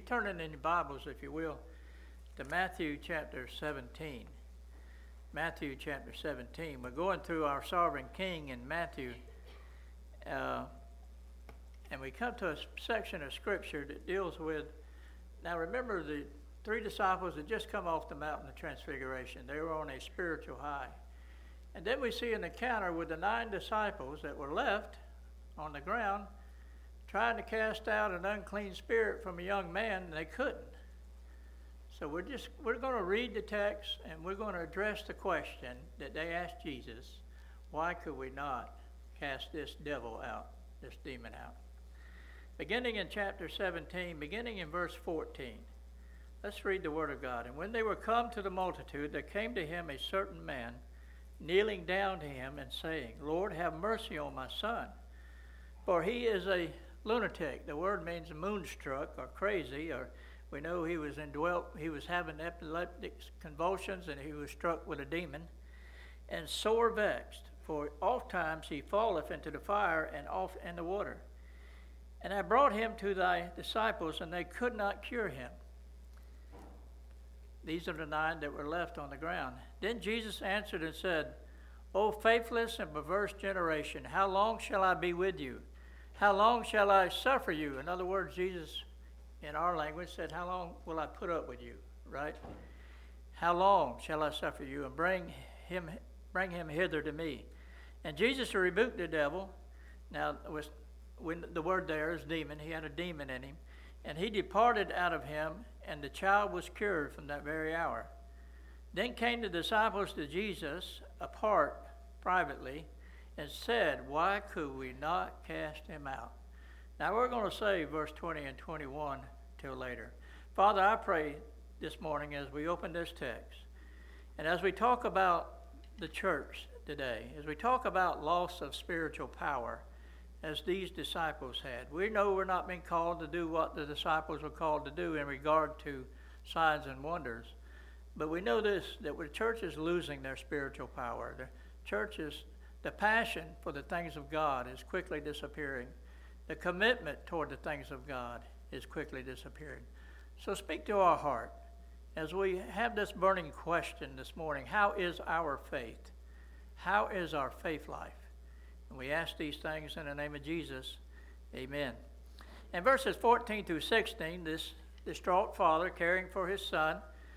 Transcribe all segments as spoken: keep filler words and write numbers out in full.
turning in your Bibles, if you will, to Matthew chapter seventeen. Matthew chapter seventeen. We're going through our sovereign king in Matthew, uh, and we come to a section of scripture that deals with, now remember the three disciples had just come off the mountain of transfiguration. They were on a spiritual high. And then we see an encounter with the nine disciples that were left on the ground trying to cast out an unclean spirit from a young man, and they couldn't. So we're just we're going to read the text, and we're going to address the question that they asked Jesus: why could we not cast this devil out, this demon out? Beginning in chapter seventeen, beginning in verse fourteen. Let's read the word of God. And when they were come to the multitude, there came to him a certain man, kneeling down to him and saying, Lord, have mercy on my son, for he is a lunatic. The word means moonstruck or crazy, or we know he was indwelt, he was having epileptic convulsions, and he was struck with a demon, and sore vexed, for oft times he falleth into the fire and off in the water. And I brought him to thy disciples, and they could not cure him. These are the nine that were left on the ground. Then Jesus answered and said, O faithless and perverse generation, how long shall I be with you? How long shall I suffer you? In other words, Jesus, in our language, said, how long will I put up with you, right? How long shall I suffer you? And bring him bring him hither to me. And Jesus rebuked the devil. Now, it was, when the word there is demon, he had a demon in him. And he departed out of him, and the child was cured from that very hour. Then came the disciples to Jesus apart privately and said, why could we not cast him out? Now we're going to say verse twenty and twenty-one till later. Father, I pray this morning as we open this text, and as we talk about the church today, as we talk about loss of spiritual power, as these disciples had. We know we're not being called to do what the disciples were called to do in regard to signs and wonders. But we know this, that the church is losing their spiritual power. The church is, the passion for the things of God is quickly disappearing. The commitment toward the things of God is quickly disappearing. So speak to our heart as we have this burning question this morning. How is our faith? How is our faith life? And we ask these things in the name of Jesus. Amen. In verses fourteen through sixteen, this distraught father, caring for his son,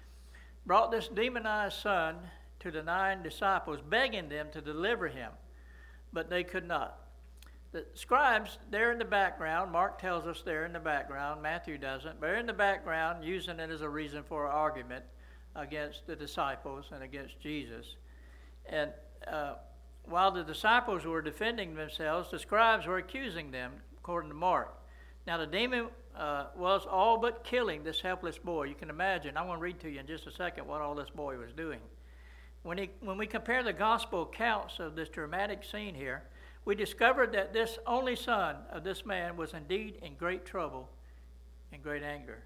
brought this demonized son to the nine disciples, begging them to deliver him, but they could not. The scribes, they're in the background. Mark tells us they're in the background. Matthew doesn't. But they're in the background, using it as a reason for an argument against the disciples and against Jesus. And uh, while the disciples were defending themselves, the scribes were accusing them, according to Mark. Now, the demon uh, was all but killing this helpless boy. You can imagine. I'm going to read to you in just a second what all this boy was doing. When, he, when we compare the gospel accounts of this dramatic scene here, we discovered that this only son of this man was indeed in great trouble and great anger.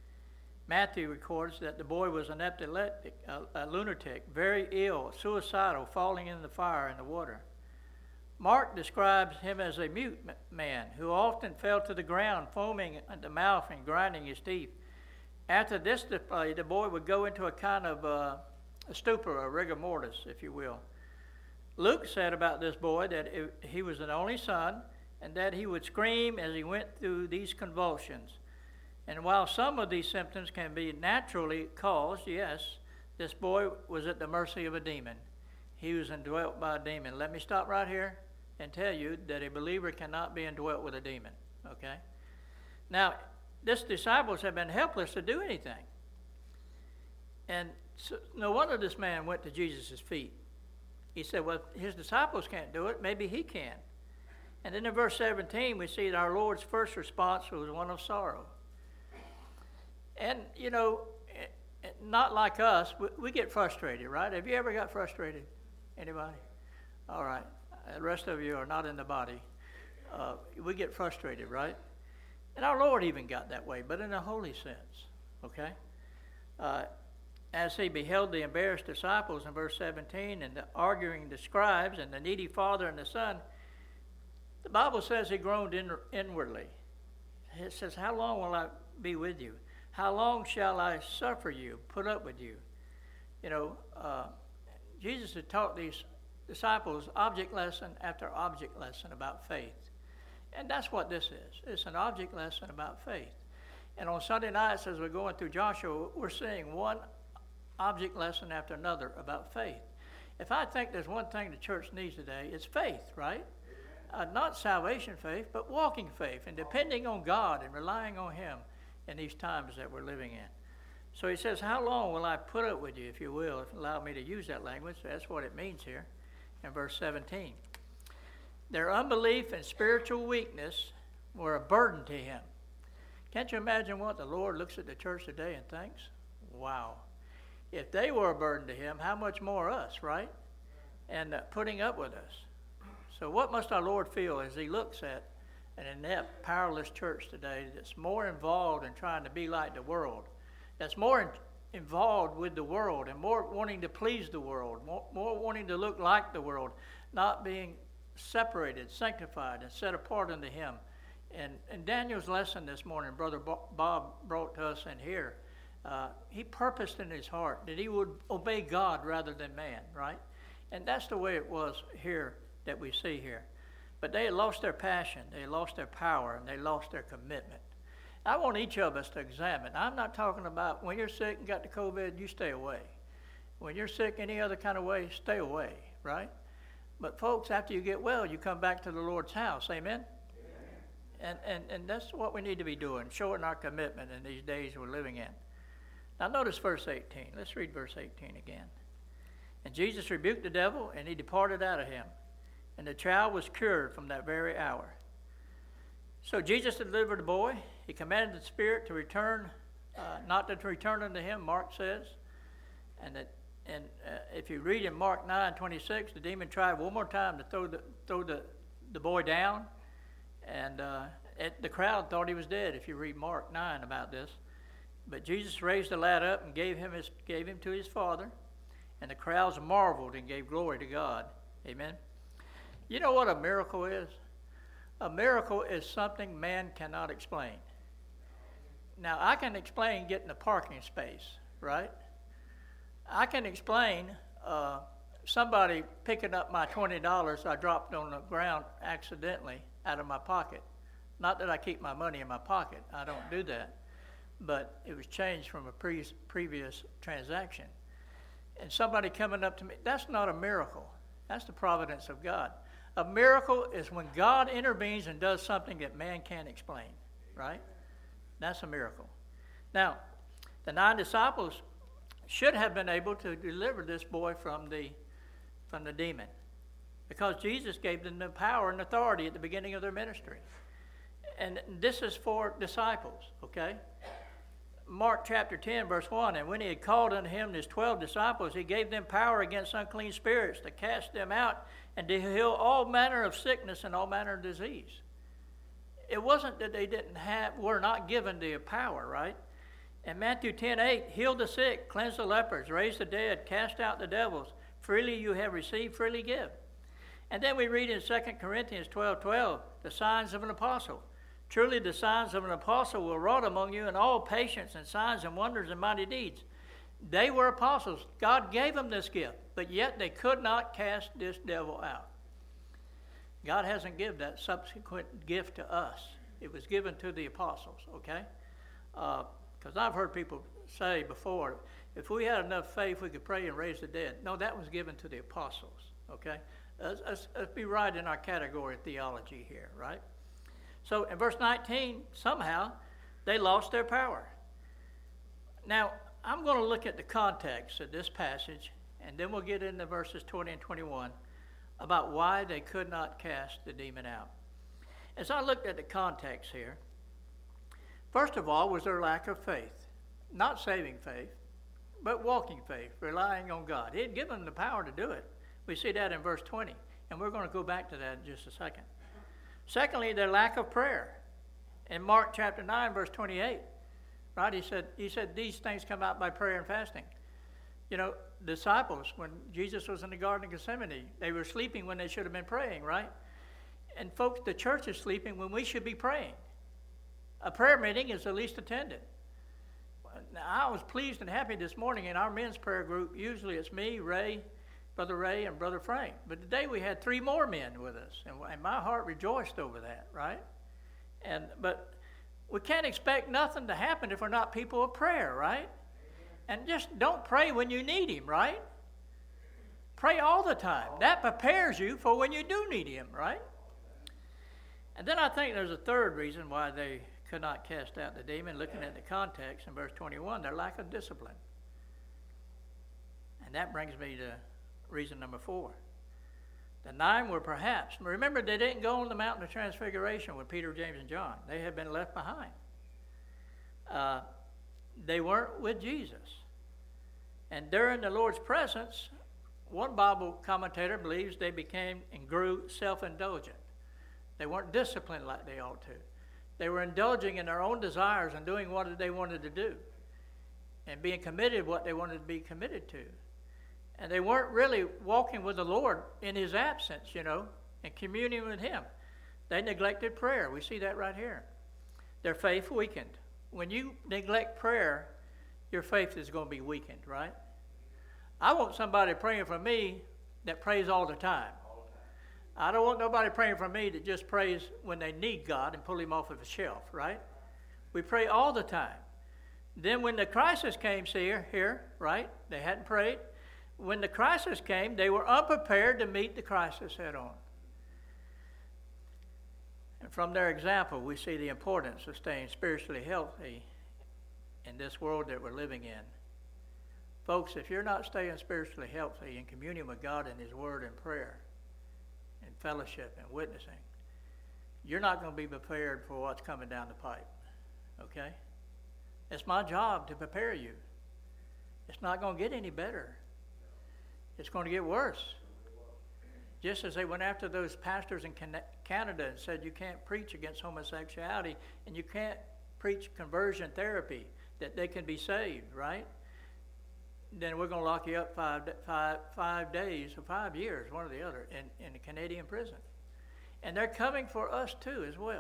Matthew records that the boy was an epileptic, a, a lunatic, very ill, suicidal, falling into the fire and the water. Mark describes him as a mute man who often fell to the ground, foaming at the mouth and grinding his teeth. After this display, the boy would go into a kind of uh, a stupor, a rigor mortis, if you will. Luke said about this boy that it, he was an only son and that he would scream as he went through these convulsions. And while some of these symptoms can be naturally caused, yes, this boy was at the mercy of a demon. He was indwelt by a demon. Let me stop right here and tell you that a believer cannot be indwelt with a demon, okay? Now, these disciples have been helpless to do anything. And so, no wonder this man went to Jesus' feet. He said, well, his disciples can't do it, maybe he can. And then in verse seventeen, we see that our Lord's first response was one of sorrow. And, you know, not like us, we get frustrated, right? Have you ever got frustrated? Anybody? All right. The rest of you are not in the body. Uh, we get frustrated, right? And our Lord even got that way, but in a holy sense, okay? Uh, as he beheld the embarrassed disciples in verse seventeen and the arguing the scribes and the needy father and the son, the Bible says he groaned in, inwardly. It says, how long will I be with you? How long shall I suffer you, put up with you? You know, uh, Jesus had taught these disciples object lesson after object lesson about faith. And that's what this is. It's an object lesson about faith. And on Sunday nights, as we're going through Joshua, we're seeing one object lesson after another about faith. If I think there's one thing the church needs today, it's faith, right? Uh, not salvation faith, but walking faith and depending on God and relying on Him in these times that we're living in. So he says, how long will I put up with you, if you will, if you allow me to use that language? That's what it means here in verse seventeen. Their unbelief and spiritual weakness were a burden to him. Can't you imagine what the Lord looks at the church today and thinks? Wow. If they were a burden to him, how much more us, right? And uh, putting up with us. So what must our Lord feel as he looks at an inept, powerless church today that's more involved in trying to be like the world, that's more in, involved with the world and more wanting to please the world, more, more wanting to look like the world, not being separated, sanctified, and set apart unto him. And, and Daniel's lesson this morning, Brother Bob brought to us in here, uh, he purposed in his heart that he would obey God rather than man, right? And that's the way it was here that we see here. But they had lost their passion, they had lost their power, and they lost their commitment. I want each of us to examine. I'm not talking about when you're sick and got the COVID, you stay away. When you're sick any other kind of way, stay away, right? But folks, after you get well, you come back to the Lord's house, amen? And, and and that's what we need to be doing, showing our commitment in these days we're living in. Now notice verse eighteen. Let's read verse eighteen again. And Jesus rebuked the devil, and he departed out of him. And the child was cured from that very hour. So Jesus delivered the boy. He commanded the spirit to return, uh, not to return unto him, Mark says. And that, and uh, if you read in Mark nine twenty-six, the demon tried one more time to throw the throw the, the boy down. And uh, it, the crowd thought he was dead, if you read Mark nine about this. But Jesus raised the lad up and gave him his gave him to his father. And the crowds marveled and gave glory to God. Amen. You know what a miracle is? A miracle is something man cannot explain. Now, I can explain getting a parking space, right? I can explain uh, somebody picking up my twenty dollars I dropped on the ground accidentally out of my pocket. Not that I keep my money in my pocket. I don't do that. But it was changed from a pre- previous transaction. And somebody coming up to me, that's not a miracle. That's the providence of God. A miracle is when God intervenes and does something that man can't explain, right? That's a miracle. Now, the nine disciples should have been able to deliver this boy from the from the demon, because Jesus gave them the power and authority at the beginning of their ministry. And this is for disciples, okay? Mark chapter ten, verse one, and when he had called unto him his twelve disciples, he gave them power against unclean spirits to cast them out and to heal all manner of sickness and all manner of disease. It wasn't that they didn't have, were not given the power, right? And Matthew ten eight, heal the sick, cleanse the lepers, raise the dead, cast out the devils. Freely you have received, freely give. And then we read in Second Corinthians twelve twelve, the signs of an apostle. Truly the signs of an apostle were wrought among you in all patience and signs and wonders and mighty deeds. They were apostles. God gave them this gift, but yet they could not cast this devil out. God hasn't given that subsequent gift to us. It was given to the apostles, okay? Because uh, I've heard people say before, if we had enough faith, we could pray and raise the dead. No, that was given to the apostles, okay? Let's, let's, let's be right in our category of theology here, right? So in verse nineteen, somehow, they lost their power. Now, I'm going to look at the context of this passage, and then we'll get into verses twenty and twenty-one about why they could not cast the demon out. As I looked at the context here, first of all was their lack of faith. Not saving faith, but walking faith, relying on God. He had given them the power to do it. We see that in verse twenty, and we're going to go back to that in just a second. Secondly, their lack of prayer. In Mark chapter nine, verse twenty-eight, right, he said, he said, these things come out by prayer and fasting. You know, disciples, when Jesus was in the Garden of Gethsemane, they were sleeping when they should have been praying, right? And folks, the church is sleeping when we should be praying. A prayer meeting is the least attended. Now, I was pleased and happy this morning in our men's prayer group. Usually it's me, Ray, Brother Ray, and Brother Frank. But today we had three more men with us, and, and my heart rejoiced over that, right? And but we can't expect nothing to happen if we're not people of prayer, right? And just don't pray when you need Him, right? Pray all the time. That prepares you for when you do need Him, right? And then I think there's a third reason why they could not cast out the demon, looking at the context in verse twenty-one, their lack of discipline. And that brings me to reason number four. The nine were perhaps, remember they didn't go on the mountain of transfiguration with Peter, James, and John. They had been left behind. Uh, they weren't with Jesus. And during the Lord's presence, one Bible commentator believes they became and grew self-indulgent. They weren't disciplined like they ought to. They were indulging in their own desires and doing what they wanted to do and being committed to what they wanted to be committed to. And they weren't really walking with the Lord in His absence, you know, and communing with Him. They neglected prayer. We see that right here. Their faith weakened. When you neglect prayer, your faith is going to be weakened, right? I want somebody praying for me that prays all the time. I don't want nobody praying for me that just prays when they need God and pull Him off of a shelf, right? We pray all the time. Then when the crisis came here, here, right, they hadn't prayed. When the crisis came, they were unprepared to meet the crisis head on. And from their example, we see the importance of staying spiritually healthy in this world that we're living in. Folks, if you're not staying spiritually healthy in communion with God and His Word and prayer, and fellowship and witnessing, you're not going to be prepared for what's coming down the pipe, okay? It's my job to prepare you. It's not going to get any better. It's going to get worse. Just as they went after those pastors in Canada and said you can't preach against homosexuality and you can't preach conversion therapy, that they can be saved, right? Then we're going to lock you up five, five, five days or five years, one or the other, in, in a Canadian prison. And they're coming for us too as well.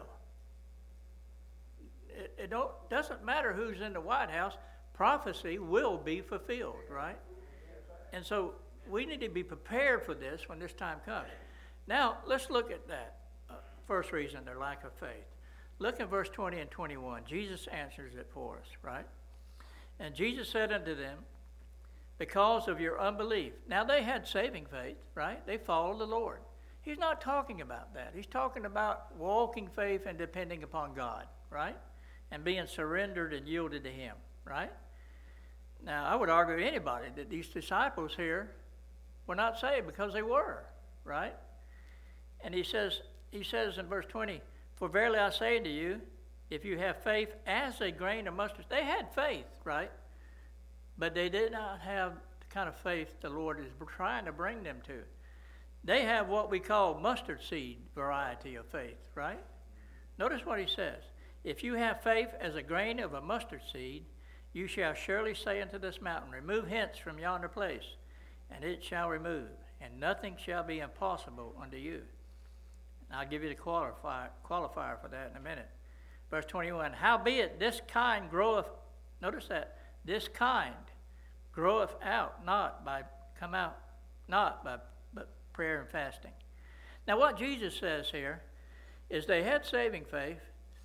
It, it don't, doesn't matter who's in the White House, prophecy will be fulfilled, right? And so we need to be prepared for this when this time comes. Now, let's look at that. Uh, first reason, their lack of faith. Look at verse twenty and twenty-one. Jesus answers it for us, right? And Jesus said unto them, because of your unbelief. Now they had saving faith, right? They followed the Lord. He's not talking about that. He's talking about walking faith and depending upon God, right? And being surrendered and yielded to Him, right? Now I would argue to anybody that these disciples here were not saved because they were, right? And he says, he says in verse twenty, for verily I say unto you, if you have faith as a grain of mustard. They had faith, right? But they did not have the kind of faith the Lord is trying to bring them to. They have what we call mustard seed variety of faith, right? Notice what he says. If you have faith as a grain of a mustard seed, you shall surely say unto this mountain, remove hence from yonder place, and it shall remove, and nothing shall be impossible unto you. And I'll give you the qualifier, qualifier for that in a minute. Verse twenty-one, howbeit this kind groweth, notice that, this kind groweth out not by, come out, not by but prayer and fasting. Now what Jesus says here is they had saving faith,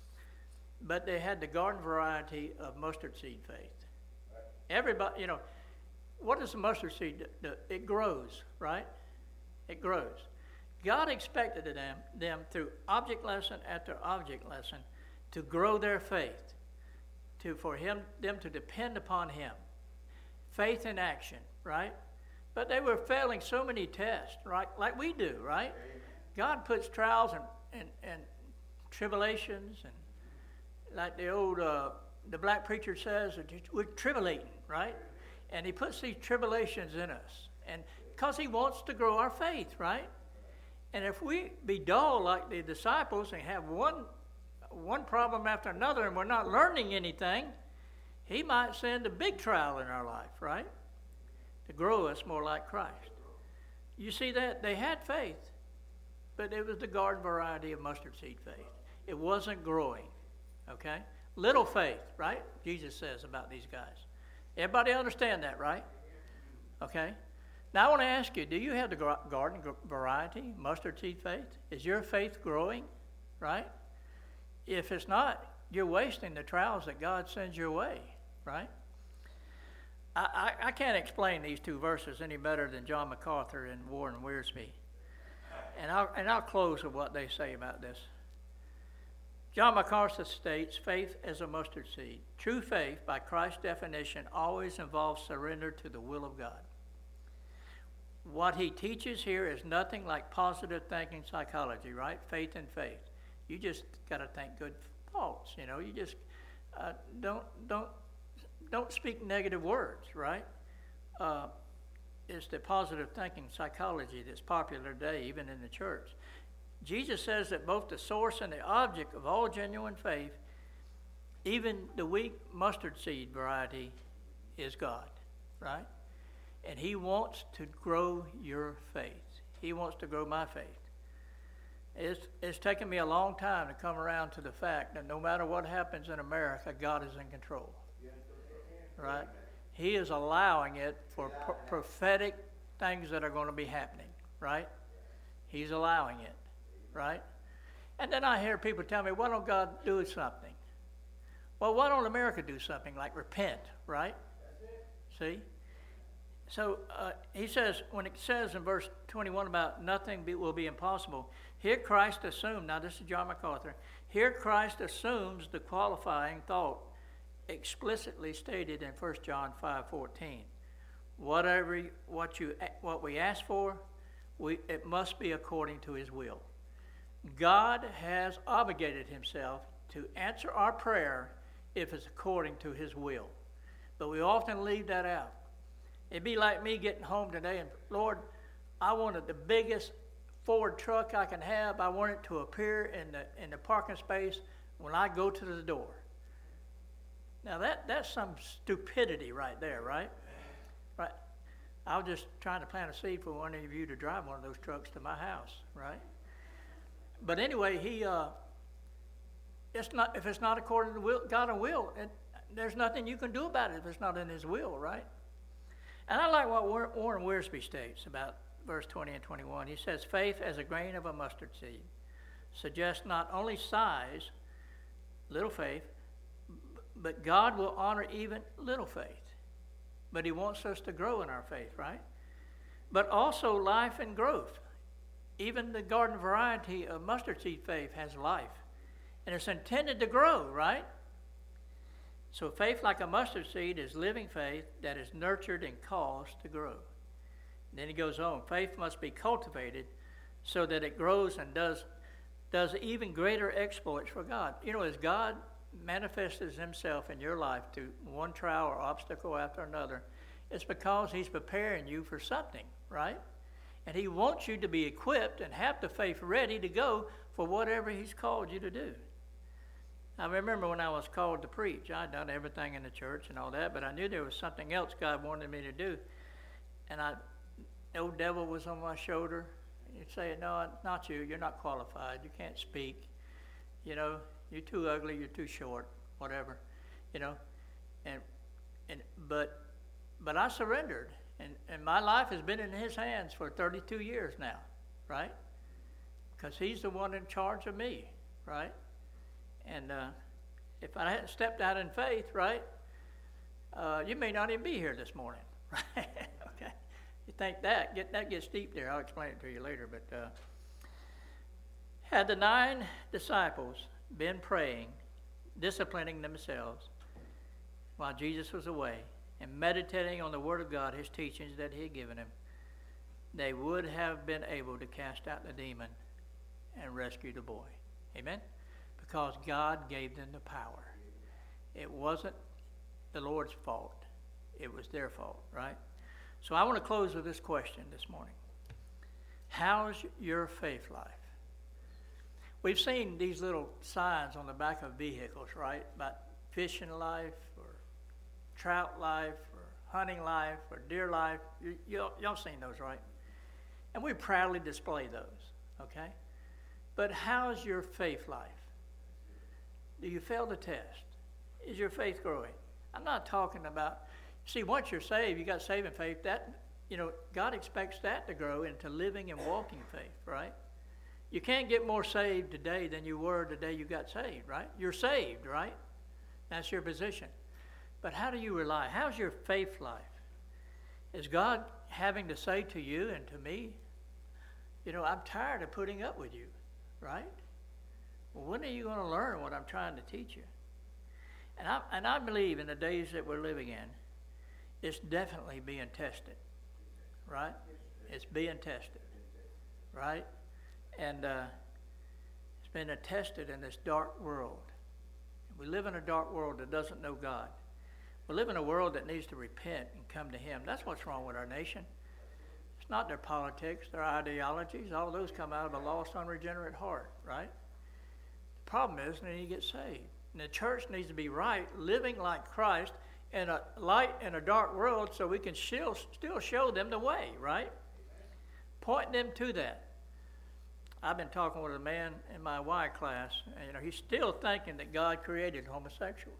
but they had the garden variety of mustard seed faith. Everybody, you know, what does the mustard seed do? It grows, right? It grows. God expected them, them through object lesson after object lesson to grow their faith. To, for him, them to depend upon Him. Faith in action, right? But they were failing so many tests, right? Like we do, right? God puts trials and, and, and tribulations, and like the old, uh, the black preacher says, we're tribulating, right? And He puts these tribulations in us. And because He wants to grow our faith, right? And if we be dull like the disciples and have one one problem after another and we're not learning anything, He might send a big trial in our life, right? To grow us more like Christ. You see that? They had faith, but it was the garden variety of mustard seed faith. It wasn't growing. okay? Little faith, right? Jesus says about these guys. Everybody understand that, right? Okay? Now I want to ask you, do you have the garden variety, mustard seed faith? Is your faith growing, right? If it's not, you're wasting the trials that God sends your way, right? I, I, I can't explain these two verses any better than John MacArthur and Warren Wiersbe. And I'll, and I'll close with what they say about this. John MacArthur states, faith as a mustard seed. True faith, by Christ's definition, always involves surrender to the will of God. What he teaches here is nothing like positive thinking psychology, right? Faith and faith. You just got to think good thoughts, you know. You just uh, don't don't don't speak negative words, right? Uh, it's the positive thinking psychology that's popular today, even in the church. Jesus says that both the source and the object of all genuine faith, even the weak mustard seed variety, is God, right? And he wants to grow your faith. He wants to grow my faith. It's, it's taken me a long time to come around to the fact that no matter what happens in America, God is in control, right? He is allowing it for pro- prophetic things that are going to be happening, right? He's allowing it, right? And then I hear people tell me, why don't God do something? Well, why don't America do something like repent, right? See? So uh, he says, when it says in verse twenty-one about nothing be, will be impossible, here Christ assumed, now this is John MacArthur, here Christ assumes the qualifying thought explicitly stated in First John five fourteen. Whatever what you what we ask for, we it must be according to his will. God has obligated himself to answer our prayer if it's according to his will. But we often leave that out. It'd be like me getting home today and, Lord, I wanted the biggest Ford truck I can have. I want it to appear in the in the parking space when I go to the door. Now that that's some stupidity right there, right? Right. I was just trying to plant a seed for one of you to drive one of those trucks to my house, right? But anyway, he uh, it's not if it's not according to will, God and will, it, there's nothing you can do about it if it's not in his will, right? And I like what Warren Wiersbe states about verse twenty and twenty-one. He says, faith as a grain of a mustard seed suggests not only size, little faith, but God will honor even little faith. But he wants us to grow in our faith, right? But also life and growth. Even the garden variety of mustard seed faith has life. And it's intended to grow, right? So faith like a mustard seed is living faith that is nurtured and caused to grow. And then he goes on, faith must be cultivated so that it grows and does, does even greater exploits for God. You know, as God manifests himself in your life through one trial or obstacle after another, it's because he's preparing you for something, right? And he wants you to be equipped and have the faith ready to go for whatever he's called you to do. I remember when I was called to preach, I'd done everything in the church and all that, but I knew there was something else God wanted me to do. And I, the old devil was on my shoulder. He'd say, no, not you. You're not qualified. You can't speak. You know, you're too ugly. You're too short. Whatever. You know, and and but but I surrendered, and and my life has been in his hands for thirty-two years now, right? Because he's the one in charge of me, right? And uh, if I hadn't stepped out in faith, right, uh, you may not even be here this morning, right? Okay. You think that, get that gets deep there. I'll explain it to you later. But uh, had the nine disciples been praying, disciplining themselves while Jesus was away, and meditating on the Word of God, his teachings that he had given him, they would have been able to cast out the demon and rescue the boy. Amen? Because God gave them the power. It wasn't the Lord's fault. It was their fault, right? So I want to close with this question this morning. How's your faith life? We've seen these little signs on the back of vehicles, right? About fishing life or trout life or hunting life or deer life. You, you, y'all seen those, right? And we proudly display those, okay? But how's your faith life? Do you fail the test? Is your faith growing? I'm not talking about, see, once you're saved, you got saving faith. That, you know, God expects that to grow into living and walking faith, right? You can't get more saved today than you were the day you got saved, right? You're saved, right? That's your position. But how do you rely? How's your faith life? Is God having to say to you and to me, you know, I'm tired of putting up with you, right? Well, when are you going to learn what I'm trying to teach you? And I, and I believe in the days that we're living in, it's definitely being tested, right? It's being tested, right? And uh, it's been tested in this dark world. We live in a dark world that doesn't know God. We live in a world that needs to repent and come to Him. That's what's wrong with our nation. It's not their politics, their ideologies. All of those come out of a lost, unregenerate heart, right? The problem is they need to get saved. And the church needs to be right, living like Christ in a light in a dark world so we can still, still show them the way, right? Point them to that. I've been talking with a man in my Y class, and you know, he's still thinking that God created homosexuals.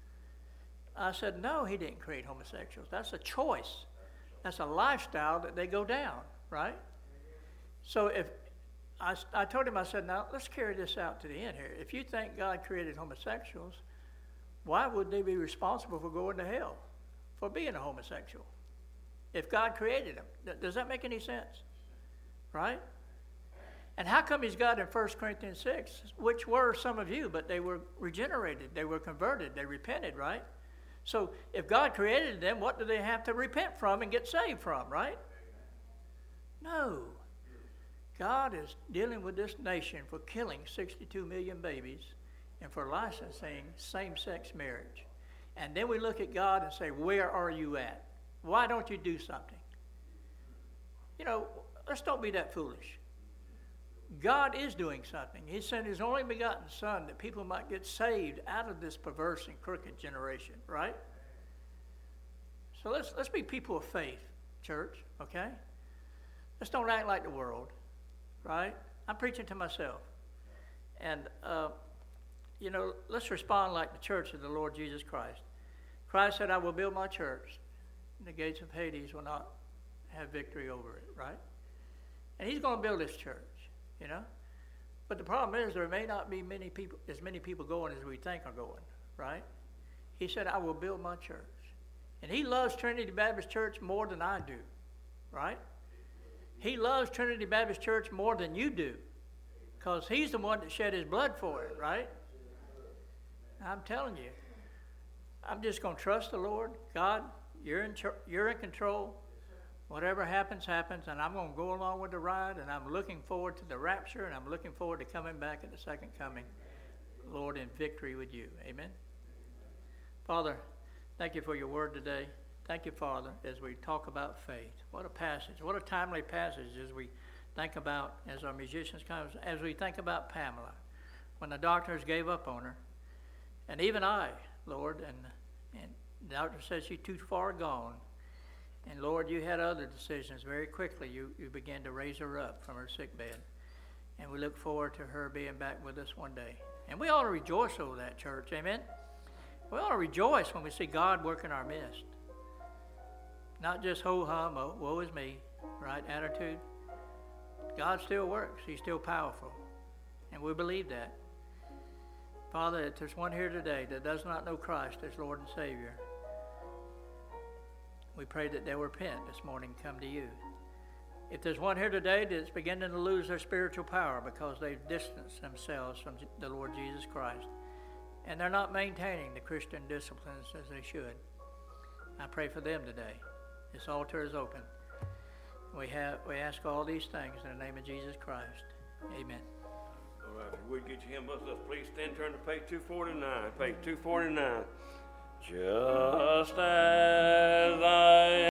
I said, no, He didn't create homosexuals. That's a choice. That's a lifestyle that they go down, right? So if I, I told him, I said, now let's carry this out to the end here. If you think God created homosexuals, why would they be responsible for going to hell for being a homosexual? If God created them, does that make any sense? Right? And how come He's got in First Corinthians six, which were some of you, but they were regenerated, they were converted, they repented, right? So if God created them, what do they have to repent from and get saved from, right? No. God is dealing with this nation for killing sixty-two million babies and for licensing same-sex marriage. And then we look at God and say, where are you at? Why don't you do something? You know, let's don't be that foolish. God is doing something. He sent His only begotten Son that people might get saved out of this perverse and crooked generation, right? So let's let's be people of faith, church, okay? Let's don't act like the world, right? I'm preaching to myself. And, uh, you know, let's respond like the church of the Lord Jesus Christ. Christ said, I will build my church, and the gates of Hades will not have victory over it, right? And He's going to build His church. You know, but the problem is there may not be many people, as many people going as we think are going, right? He said, I will build my church. And He loves Trinity Baptist Church more than I do, right? He loves Trinity Baptist Church more than you do because He's the one that shed His blood for it, right? I'm telling you, I'm just going to trust the Lord. God, you're in, you're in control. Whatever happens, happens, and I'm going to go along with the ride, and I'm looking forward to the rapture, and I'm looking forward to coming back at the second coming, Lord, in victory with you. Amen. Father, thank you for your word today. Thank you, Father, as we talk about faith. What a passage. What a timely passage as we think about, as our musicians come, as we think about Pamela, when the doctors gave up on her, and even I, Lord, and, and the doctor said she's too far gone. And Lord, you had other decisions. Very quickly, you, you began to raise her up from her sick bed. And we look forward to her being back with us one day. And we ought to rejoice over that, church. Amen? We ought to rejoice when we see God work in our midst. Not just ho-hum, oh, woe is me, right attitude. God still works. He's still powerful. And we believe that. Father, if there's one here today that does not know Christ as Lord and Savior, we pray that they'll repent this morning and come to you. If there's one here today that's beginning to lose their spiritual power because they've distanced themselves from the Lord Jesus Christ, and they're not maintaining the Christian disciplines as they should, I pray for them today. This altar is open. We have we ask all these things in the name of Jesus Christ. Amen. All right, if we get your hymn books up, please stand, turn to page two forty-nine. Page two forty-nine. Just as I